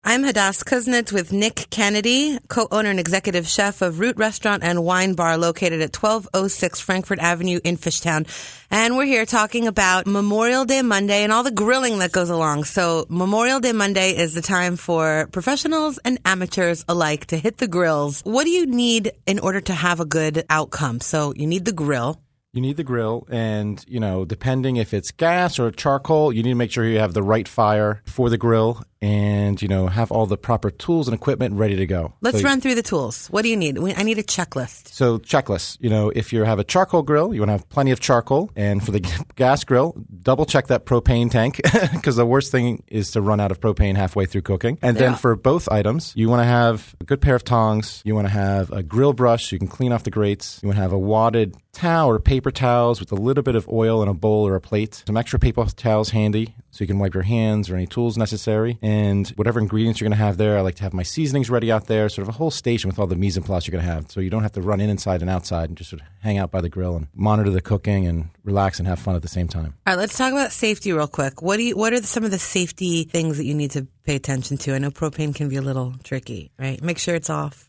I'm Hadass Kuznets with Nick Kennedy, co-owner and executive chef of Root Restaurant and Wine Bar located at 1206 Frankfurt Avenue in Fishtown. And we're here talking about Memorial Day Monday and all the grilling that goes along. So Memorial Day Monday is the time for professionals and amateurs alike to hit the grills. What do you need in order to have a good outcome? So you need the grill. You need the grill, and, depending if it's gas or charcoal, you need to make sure you have the right fire for the grill and, have all the proper tools and equipment ready to go. Let's run through the tools. What do you need? I need a checklist. So checklist, if you have a charcoal grill, you want to have plenty of charcoal. And for the gas grill, double check that propane tank because the worst thing is to run out of propane halfway through cooking. And then for both items, you want to have a good pair of tongs. You want to have a grill brush so you can clean off the grates. You want to have a wadded towel or paper towels with a little bit of oil in a bowl or a plate. Some extra paper towels handy so you can wipe your hands or any tools necessary. And whatever ingredients you're going to have there, I like to have my seasonings ready out there, sort of a whole station with all the mise en place you're going to have. So you don't have to run inside and outside and just sort of hang out by the grill and monitor the cooking and relax and have fun at the same time. All right, let's talk about safety real quick. What are some of the safety things that you need to pay attention to? I know propane can be a little tricky, right? Make sure it's off.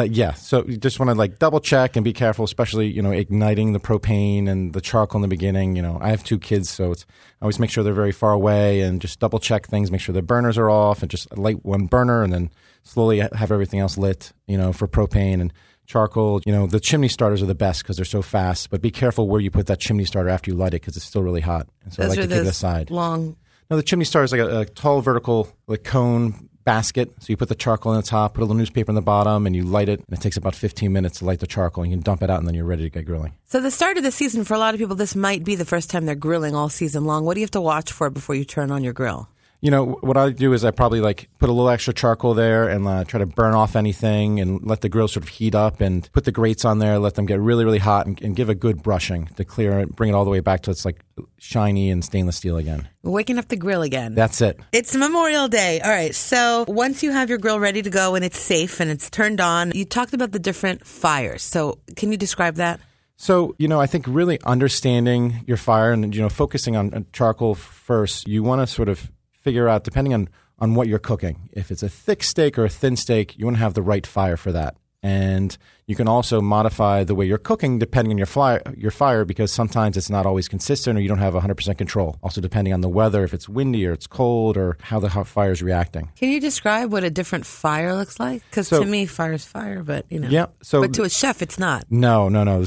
So you just want to double check and be careful, especially, igniting the propane and the charcoal in the beginning. I have 2 kids, so I always make sure they're very far away and just double check things, make sure the burners are off and just light one burner and then slowly have everything else lit, for propane and charcoal. The chimney starters are the best because they're so fast, but be careful where you put that chimney starter after you light it because it's still really hot. And so I like to keep it aside. Long. No, the chimney starter is like a tall vertical cone basket. So you put the charcoal in the top, put a little newspaper in the bottom, and you light it. And it takes about 15 minutes to light the charcoal. And you can dump it out, and then you're ready to get grilling. So the start of the season, for a lot of people, this might be the first time they're grilling all season long. What do you have to watch for before you turn on your grill? What I do is I probably put a little extra charcoal there and try to burn off anything and let the grill sort of heat up and put the grates on there, let them get really, really hot and give a good brushing to clear it, bring it all the way back to it's shiny and stainless steel again. Waking up the grill again. That's it. It's Memorial Day. All right. So once you have your grill ready to go and it's safe and it's turned on, you talked about the different fires. So can you describe that? So, I think really understanding your fire and, focusing on charcoal first, you want to sort of figure out, depending on what you're cooking, if it's a thick steak or a thin steak, you want to have the right fire for that. And you can also modify the way you're cooking depending on your fire because sometimes it's not always consistent or you don't have 100% control. Also depending on the weather, if it's windy or it's cold or how the hot fire is reacting. Can you describe what a different fire looks like? Because to me, fire's fire, but Yeah. But to a chef, it's not. No.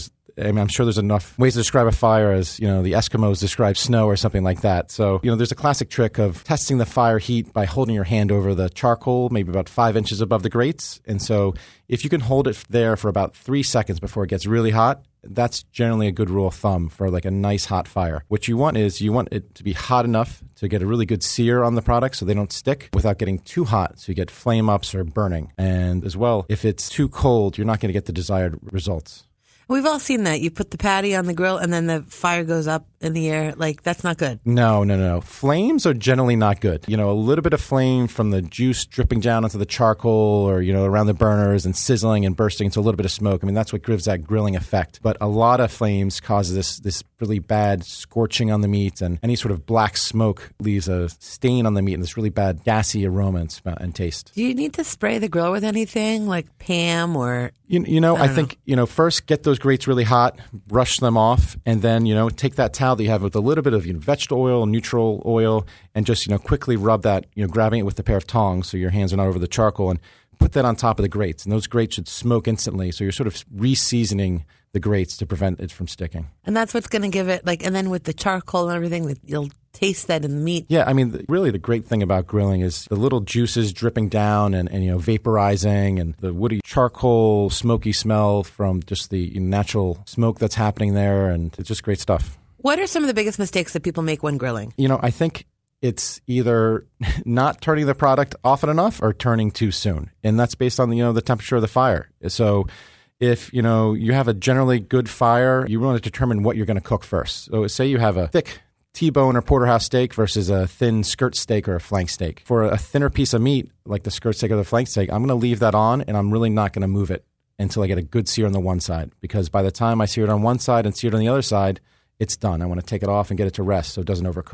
I'm sure there's enough ways to describe a fire as, the Eskimos describe snow or something like that. So, there's a classic trick of testing the fire heat by holding your hand over the charcoal, maybe about 5 inches above the grates. And so if you can hold it there for about 3 seconds before it gets really hot, that's generally a good rule of thumb for a nice hot fire. What you want is you want it to be hot enough to get a really good sear on the product so they don't stick without getting too hot so you get flame ups or burning. And as well, if it's too cold, you're not going to get the desired results. We've all seen that. You put the patty on the grill and then the fire goes up in the air. That's not good. No. Flames are generally not good. A little bit of flame from the juice dripping down onto the charcoal or, around the burners and sizzling and bursting into a little bit of smoke. That's what gives that grilling effect. But a lot of flames causes this really bad scorching on the meat, and any sort of black smoke leaves a stain on the meat and this really bad gassy aroma and taste. Do you need to spray the grill with anything like Pam or... I think, first get those grates really hot, brush them off, and then, take that towel that you have with a little bit of vegetable oil, neutral oil, and just, quickly rub that, grabbing it with a pair of tongs so your hands are not over the charcoal, and put that on top of the grates. And those grates should smoke instantly. So you're sort of re-seasoning the grates to prevent it from sticking. And that's what's going to give it, and then with the charcoal and everything, you'll taste that in the meat. Yeah, really the great thing about grilling is the little juices dripping down and vaporizing and the woody charcoal smoky smell from just the natural smoke that's happening there, and it's just great stuff. What are some of the biggest mistakes that people make when grilling? I think it's either not turning the product often enough or turning too soon. And that's based on the temperature of the fire. So if you have a generally good fire, you want to determine what you're going to cook first. So say you have a thick T-bone or porterhouse steak versus a thin skirt steak or a flank steak. For a thinner piece of meat, like the skirt steak or the flank steak, I'm going to leave that on and I'm really not going to move it until I get a good sear on the one side. Because by the time I sear it on one side and sear it on the other side, it's done. I want to take it off and get it to rest so it doesn't overcook.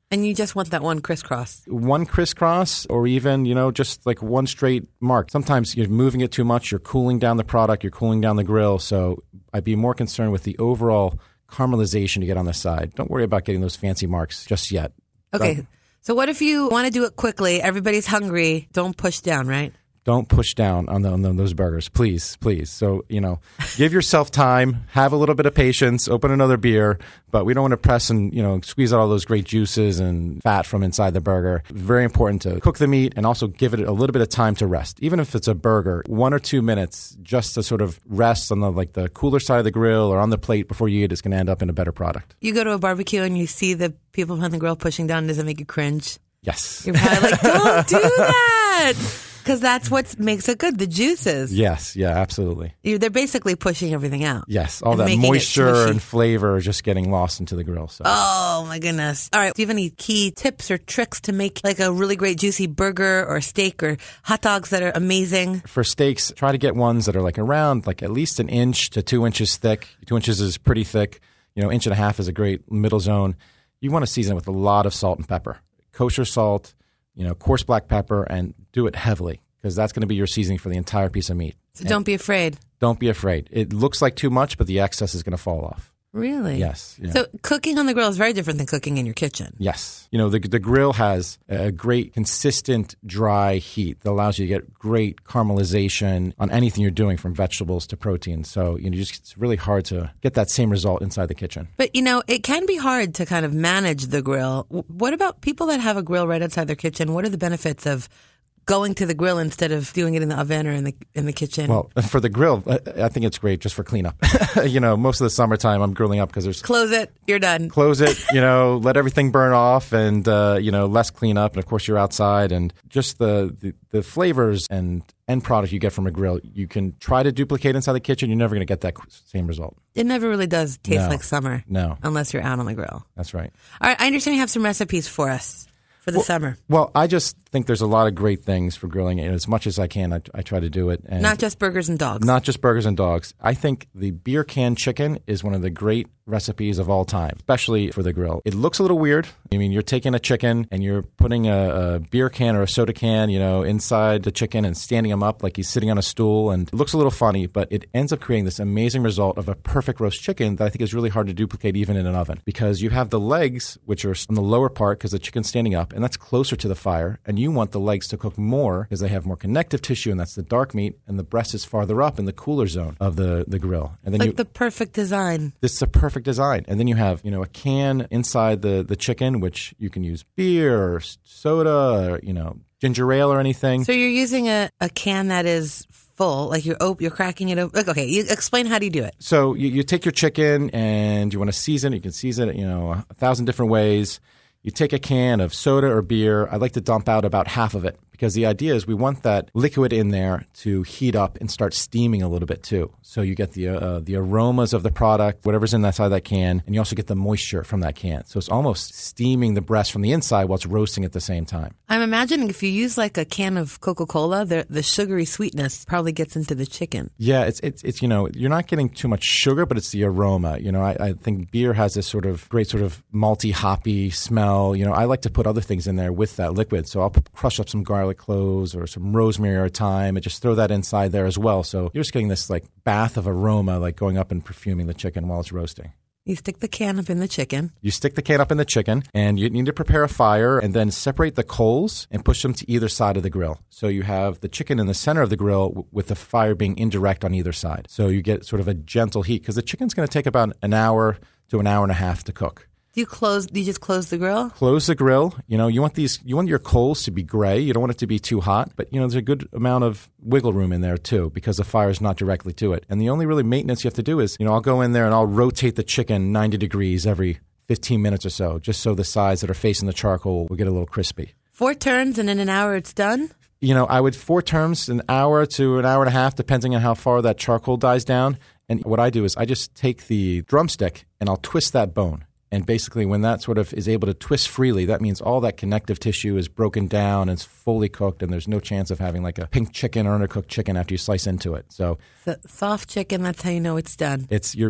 And you just want that one crisscross. One crisscross, or even, just like one straight mark. Sometimes you're moving it too much. You're cooling down the product. You're cooling down the grill. So I'd be more concerned with the overall caramelization to get on the side. Don't worry about getting those fancy marks just yet. Okay. So what if you want to do it quickly? Everybody's hungry. Don't push down, right? Don't push down on those burgers, please. So, give yourself time, have a little bit of patience, open another beer, but we don't want to press and, squeeze out all those great juices and fat from inside the burger. Very important to cook the meat and also give it a little bit of time to rest. Even if it's a burger, 1 or 2 minutes just to sort of rest on the cooler side of the grill or on the plate before you eat is going to end up in a better product. You go to a barbecue and you see the people behind the grill pushing down. Does it make you cringe? Yes. You're probably like, don't do that. Because that's what makes it good, the juices. Yes, yeah, absolutely. They're basically pushing everything out. Yes, all that moisture and flavor is just getting lost into the grill. So. Oh, my goodness. All right, do you have any key tips or tricks to make like a really great juicy burger or steak or hot dogs that are amazing? For steaks, try to get ones that are like around like at least 1 inch to 2 inches thick. 2 inches is pretty thick. 1.5 inches is a great middle zone. You want to season it with a lot of salt and pepper. Kosher salt, coarse black pepper, and do it heavily because that's going to be your seasoning for the entire piece of meat. So don't be afraid. Don't be afraid. It looks like too much, but the excess is going to fall off. Really? Yes. Yeah. So cooking on the grill is very different than cooking in your kitchen. Yes. The grill has a great consistent dry heat that allows you to get great caramelization on anything you're doing from vegetables to protein. So, it's really hard to get that same result inside the kitchen. But, it can be hard to kind of manage the grill. What about people that have a grill right outside their kitchen? What are the benefits of going to the grill instead of doing it in the oven or in the kitchen? Well, for the grill, I think it's great just for cleanup. Most of the summertime I'm grilling up because there's... Close it. You're done. Close it, let everything burn off and, less cleanup. And, of course, you're outside. And just the flavors and end product you get from a grill, you can try to duplicate inside the kitchen. You're never going to get that same result. It never really does taste like summer. No. Unless you're out on the grill. That's right. All right. I understand you have some recipes for us. For the summer. Well, I just think there's a lot of great things for grilling. As much as I can, I try to do it. And not just burgers and dogs. Not just burgers and dogs. I think the beer can chicken is one of the great recipes of all time, especially for the grill. It looks a little weird. You're taking a chicken and you're putting a beer can or a soda can, inside the chicken and standing him up like he's sitting on a stool. And it looks a little funny, but it ends up creating this amazing result of a perfect roast chicken that I think is really hard to duplicate even in an oven because you have the legs, which are on the lower part because the chicken's standing up, and that's closer to the fire. And you want the legs to cook more because they have more connective tissue, and that's the dark meat, and the breast is farther up in the cooler zone of the grill. And then the perfect design. This is a perfect design. And then you have, a can inside the chicken, which you can use beer or soda or, ginger ale or anything. So you're using a can that is full, like you're cracking it open. Okay, you explain how do you do it? So you take your chicken and you want to season it. You can season it, 1,000 different ways. You take a can of soda or beer. I like to dump out about half of it because the idea is we want that liquid in there to heat up and start steaming a little bit too. So you get the aromas of the product, whatever's in that side of that can, and you also get the moisture from that can. So it's almost steaming the breast from the inside while it's roasting at the same time. I'm imagining if you use like a can of Coca-Cola, the sugary sweetness probably gets into the chicken. Yeah, it's you're not getting too much sugar, but it's the aroma. I think beer has this sort of great sort of malty, hoppy smell. I like to put other things in there with that liquid. So I'll crush up some garlic cloves or some rosemary or thyme and just throw that inside there as well. So you're just getting this like bath of aroma like going up and perfuming the chicken while it's roasting. You stick the can up in the chicken. You stick the can up in the chicken, and you need to prepare a fire and then separate the coals and push them to either side of the grill. So you have the chicken in the center of the grill with the fire being indirect on either side. So you get sort of a gentle heat because the chicken's going to take about an hour to an hour and a half to cook. Do you just close the grill? Close the grill. You want your coals to be gray. You don't want it to be too hot, but there's a good amount of wiggle room in there too because the fire is not directly to it. And the only really maintenance you have to do is, I'll go in there and I'll rotate the chicken 90 degrees every 15 minutes or so, just so the sides that are facing the charcoal will get a little crispy. 4 turns and in an hour it's done? I would 4 turns, an hour to an hour and a half, depending on how far that charcoal dies down. And what I do is I just take the drumstick and I'll twist that bone. And basically, when that sort of is able to twist freely, that means all that connective tissue is broken down and it's fully cooked, and there's no chance of having like a pink chicken or undercooked chicken after you slice into it. So soft chicken, that's how you know it's done. It's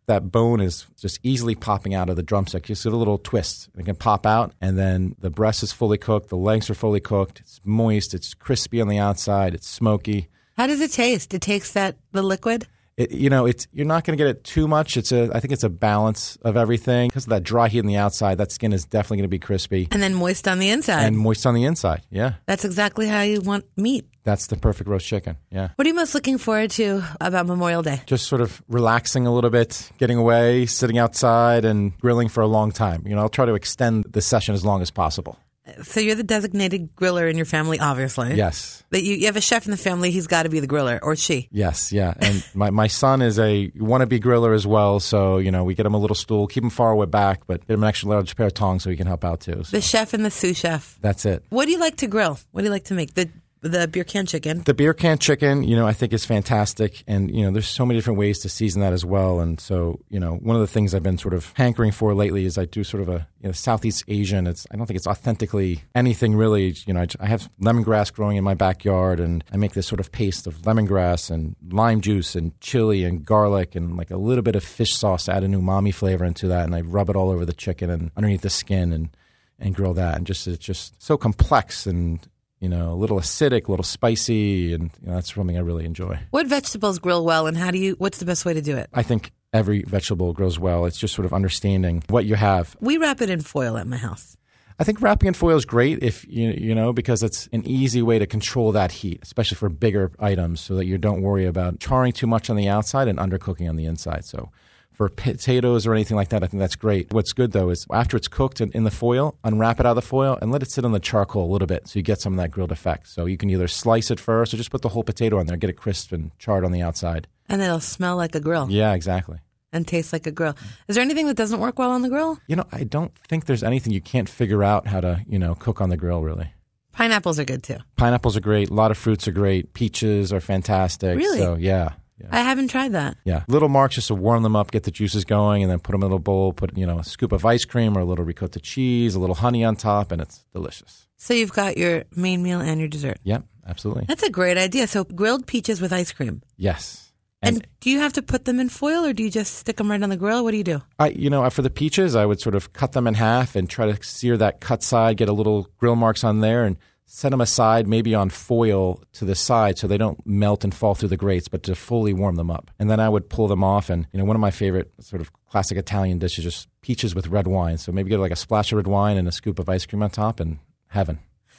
that bone is just easily popping out of the drumstick. You see a little twist. It can pop out, and then the breast is fully cooked. The legs are fully cooked. It's moist. It's crispy on the outside. It's smoky. How does it taste? It takes the liquid? You're not going to get it too much. I think it's a balance of everything. Because of that dry heat on the outside, that skin is definitely going to be crispy. And then moist on the inside. And moist on the inside, yeah. That's exactly how you want meat. That's the perfect roast chicken, yeah. What are you most looking forward to about Memorial Day? Just sort of relaxing a little bit, getting away, sitting outside, and grilling for a long time. I'll try to extend the session as long as possible. So you're the designated griller in your family, obviously. Yes. But you have a chef in the family. He's got to be the griller, or she. Yes, yeah. And my son is a wannabe griller as well. So, we get him a little stool, keep him far away back, but get him an extra large pair of tongs so he can help out too. So. The chef and the sous chef. That's it. What do you like to grill? What do you like to make? The beer can chicken. The beer can chicken, I think is fantastic. And, there's so many different ways to season that as well. And so, one of the things I've been sort of hankering for lately is I do sort of a Southeast Asian. I don't think it's authentically anything really. I have lemongrass growing in my backyard, and I make this sort of paste of lemongrass and lime juice and chili and garlic and like a little bit of fish sauce to add an umami flavor into that. And I rub it all over the chicken and underneath the skin and grill that. And it's just so complex and a little acidic, a little spicy, and that's something I really enjoy. What vegetables grill well, and what's the best way to do it? I think every vegetable grills well. It's just sort of understanding what you have. We wrap it in foil at my house. I think wrapping in foil is great if because it's an easy way to control that heat, especially for bigger items, so that you don't worry about charring too much on the outside and undercooking on the inside. So for potatoes or anything like that, I think that's great. What's good, though, is after it's cooked in the foil, unwrap it out of the foil and let it sit on the charcoal a little bit so you get some of that grilled effect. So you can either slice it first or just put the whole potato on there, get it crisp and charred on the outside. And it'll smell like a grill. Yeah, exactly. And taste like a grill. Is there anything that doesn't work well on the grill? I don't think there's anything you can't figure out how to, cook on the grill, really. Pineapples are good, too. Pineapples are great. A lot of fruits are great. Peaches are fantastic. Really? So, yeah. I haven't tried that. Yeah. Little marks just to warm them up, get the juices going, and then put them in a little bowl, put, a scoop of ice cream or a little ricotta cheese, a little honey on top, and it's delicious. So you've got your main meal and your dessert. Yep, absolutely. That's a great idea. So grilled peaches with ice cream. Yes. And do you have to put them in foil, or do you just stick them right on the grill? What do you do? For the peaches, I would sort of cut them in half and try to sear that cut side, get a little grill marks on there, and set them aside maybe on foil to the side so they don't melt and fall through the grates, but to fully warm them up. And then I would pull them off. And, one of my favorite sort of classic Italian dishes is just peaches with red wine. So maybe get like a splash of red wine and a scoop of ice cream on top, and heaven.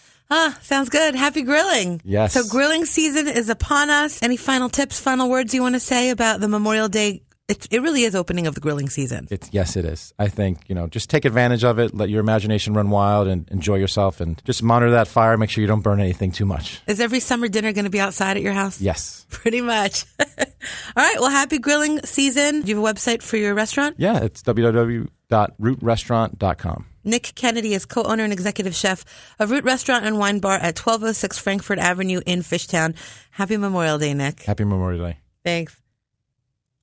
Sounds good. Happy grilling. Yes. So grilling season is upon us. Any final tips, final words you want to say about the Memorial Day? It really is opening of the grilling season. Yes, it is. I think, just take advantage of it. Let your imagination run wild and enjoy yourself, and just monitor that fire. Make sure you don't burn anything too much. Is every summer dinner going to be outside at your house? Yes. Pretty much. All right. Well, happy grilling season. Do you have a website for your restaurant? Yeah, it's www.rootrestaurant.com. Nick Kennedy is co-owner and executive chef of Root Restaurant and Wine Bar at 1206 Frankfurt Avenue in Fishtown. Happy Memorial Day, Nick. Happy Memorial Day. Thanks.